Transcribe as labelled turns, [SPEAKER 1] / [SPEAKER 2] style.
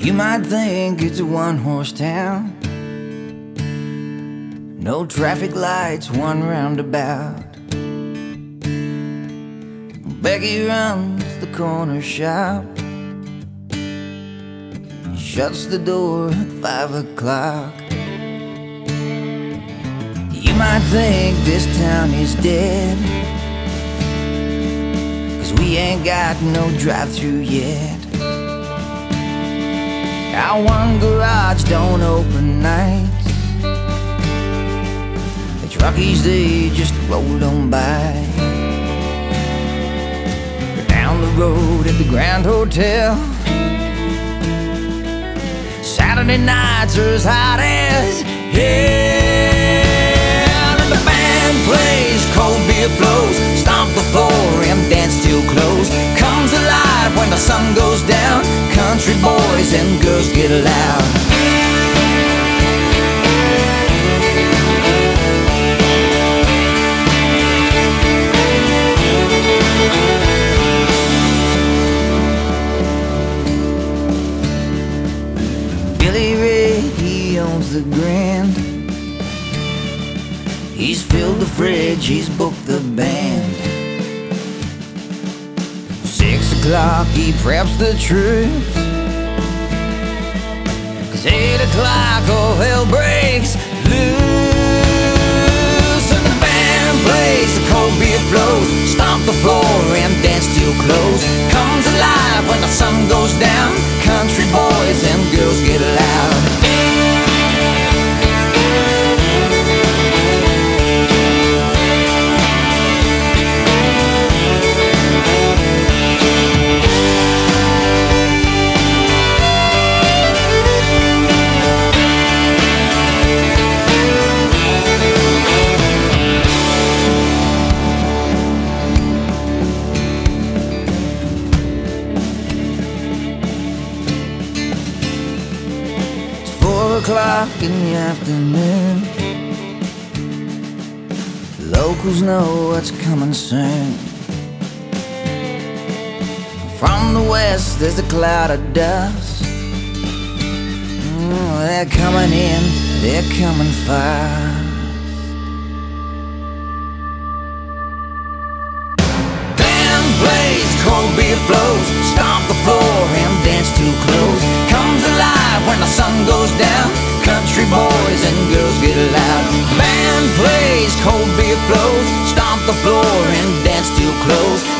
[SPEAKER 1] You might think it's a one-horse town, no traffic lights, one roundabout. Becky runs the corner shop, shuts the door at 5 o'clock. You might think this town is dead, 'cause we ain't got no drive-through yet. Our one garage don't open nights, the truckies, they just roll on by. Down the road at the Grand Hotel, Saturday nights are as hot as hell. And the band plays, cold beer flows, stomp the floor and dance till close. Comes alive when the sun goes down, country boys and girls get loud. Billy Ray, he owns the Grand. He's filled the fridge, he's booked the band. 6 o'clock, he preps the troops, 'cause 8 o'clock, all hell breaks loose. And the band plays, the cold beer flows, stomp the floor and dance till close. Comes alive when the sun goes down, country boys and girls get loud. O'clock in the afternoon, the locals know what's coming soon. From the west there's a cloud of dust. They're coming in, they're coming fast. Band plays, cold beer flows, stomp the floor and dance till close. Comes alive when the sun goes down, country boys and girls get loud. Band plays, cold beer flows, stomp the floor and dance till close.